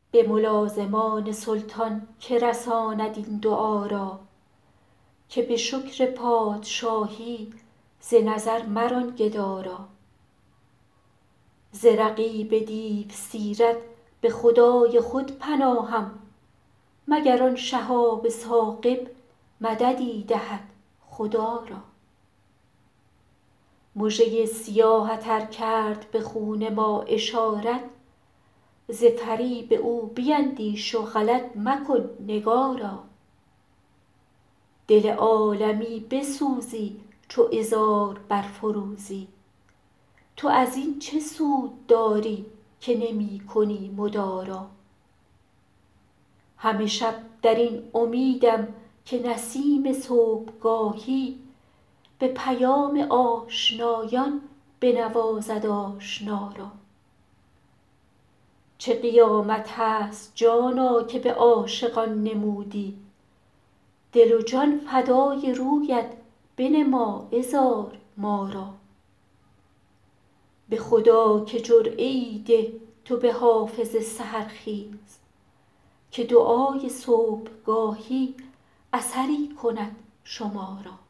به ملازمان سلطان که رساند این دعا را، که به شکر پادشاهی ز نظر مران گدا را. ز رقیب دیو سیرت به خدای خود پناهم، مگر آن شهاب ثاقب مددی دهد خدا را. مژه سیاهت ار کرد به خون ما اشارت، ز فریب او بیندیش و غلط مکن نگارا. دل عالمی بسوزی چو عذار برفروزی، تو از این چه سود داری که نمی کنی مدارا. همه شب در این امیدم که نسیم صبحگاهی، به پیام آشنایان بنوازد آشنا را. چه قیامت هست جانا که به عاشقان نمودی، دل و جان فدای رویت بنما عذار ما را. به خدا که جرعه ای ده تو به حافظ سحرخیز، که دعای صبحگاهی اثری کند شما را.